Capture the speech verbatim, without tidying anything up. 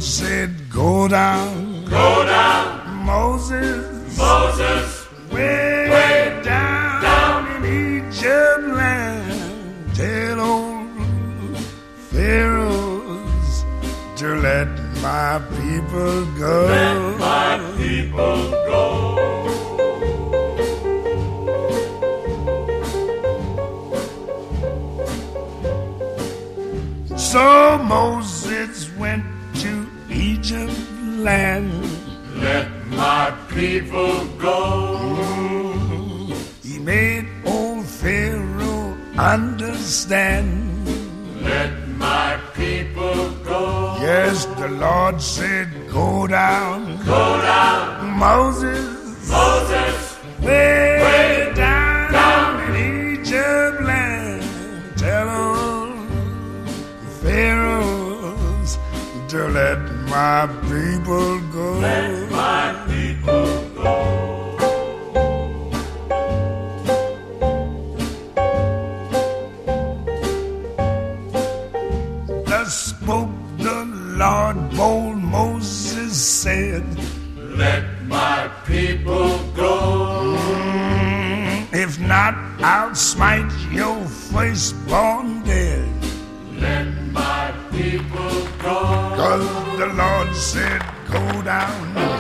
said, go down, go down, Moses, Moses, way, way down, down in Egypt land. Tell old Pharaohs to let my people go. let my people go. So Moses went to Egypt land. Let my people go. He made old Pharaoh understand. Let my people go. Yes, the Lord said, go down, Go down, Moses, Moses, way, way down, down in Egypt land. Tell old Pharaohs to let my people go. let my people go. Thus spoke the Lord, bold Moses said, Let my people go. if not, I'll smite your firstborn dead. Let my people go. 'Cause the Lord said, go down,